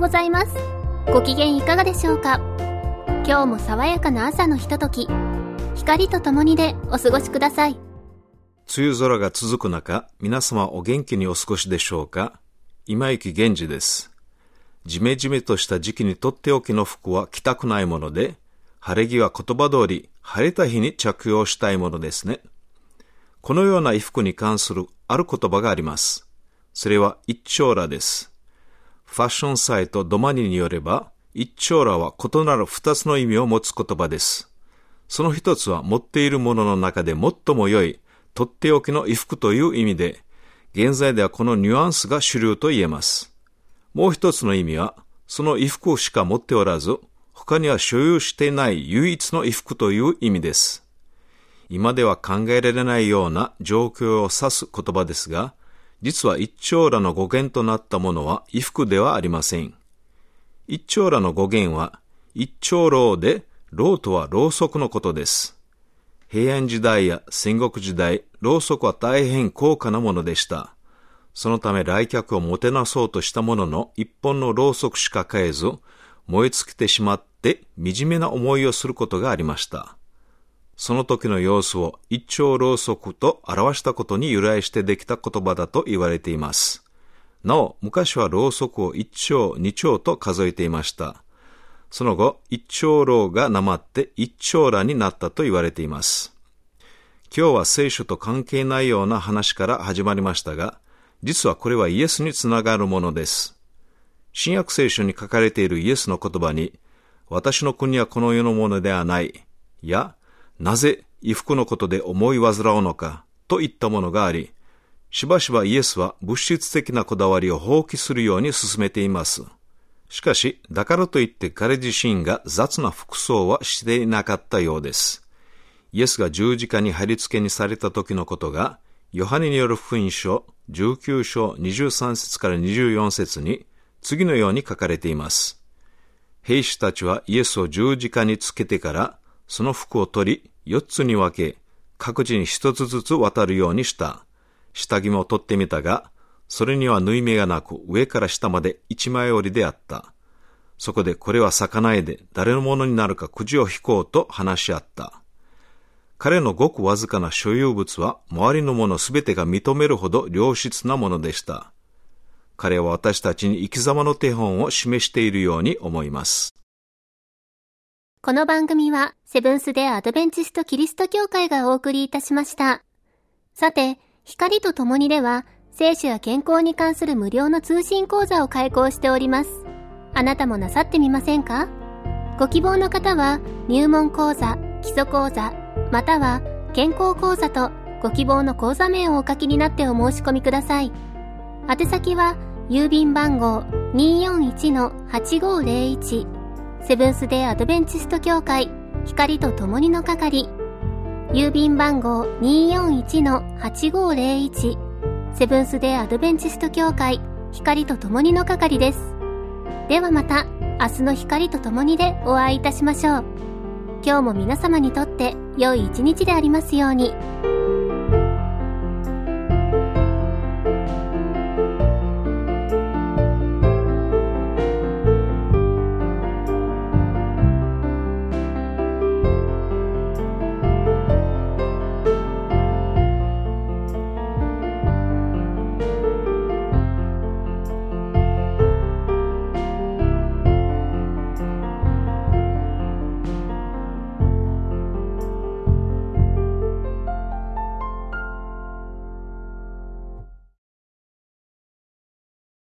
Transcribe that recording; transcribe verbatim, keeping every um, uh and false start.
ございます。ご機嫌いかがでしょうか。今日も爽やかな朝のひととき、光とともにでお過ごしください。 梅雨空が続く中、皆様お元気にお過ごしでしょうか。今行源氏です。じめじめとした時期にとっておきの服は着たくないもので、晴れ着は言葉通り晴れた日に着用したいものですね。このような衣服に関するある言葉があります。それは一長羅です。ファッションサイトドマニによれば、一長羅は異なる二つの意味を持つ言葉です。その一つは持っているものの中で最も良い、とっておきの衣服という意味で、現在ではこのニュアンスが主流と言えます。もう一つの意味は、その衣服しか持っておらず、他には所有していない唯一の衣服という意味です。今では考えられないような状況を指す言葉ですが、実は一長羅の語源となったものは衣服ではありません。一長羅の語源は、一長羅で、ろとはろうそくのことです。平安時代や戦国時代、ろうそくは大変高価なものでした。そのため来客をもてなそうとしたものの一本のろうそくしか買えず、燃え尽きてしまって惨めな思いをすることがありました。その時の様子を一丁ろうそくと表したことに由来してできた言葉だと言われています。なお、昔はろうそくを一丁、二丁と数えていました。その後、一丁ろうがなまって一長羅になったと言われています。今日は聖書と関係ないような話から始まりましたが、実はこれはイエスにつながるものです。新約聖書に書かれているイエスの言葉に、私の国はこの世のものではない、や、なぜ衣服のことで思い煩うのか、といったものがあり、しばしばイエスは物質的なこだわりを放棄するように進めています。しかし、だからといって彼自身が雑な服装はしていなかったようです。イエスが十字架に貼り付けにされた時のことが、ヨハネによる福音書じゅうきゅう章にじゅうさん節からにじゅうよん節に次のように書かれています。兵士たちはイエスを十字架につけてから、その服を取り、四つに分け、各自に一つずつ渡るようにした。下着も取ってみたが、それには縫い目がなく、上から下まで一枚折りであった。そこでこれは咲かないで、誰のものになるかくじを引こうと話し合った。彼のごくわずかな所有物は、周りのものすべてが認めるほど良質なものでした。彼は私たちに生き様の手本を示しているように思います。 この番組はセブンス・デ・アドベンチスト・キリスト教会がお送りいたしました。さて、光とともにでは聖書や健康に関する無料の通信講座を開講しております。あなたもなさってみませんか？ご希望の方は入門講座、基礎講座、または健康講座とご希望の講座名をお書きになってお申し込みください。宛先は郵便番号 にーよんいちのはちごーぜろいちセブンス・デ・アドベンチスト教会光とともにの係、郵便番号 にーよんいちのはちごーぜろいちセブンス・デ・アドベンチスト教会光とともにの係です。ではまた明日の光とともにでお会いいたしましょう。今日も皆様にとって良い一日でありますように。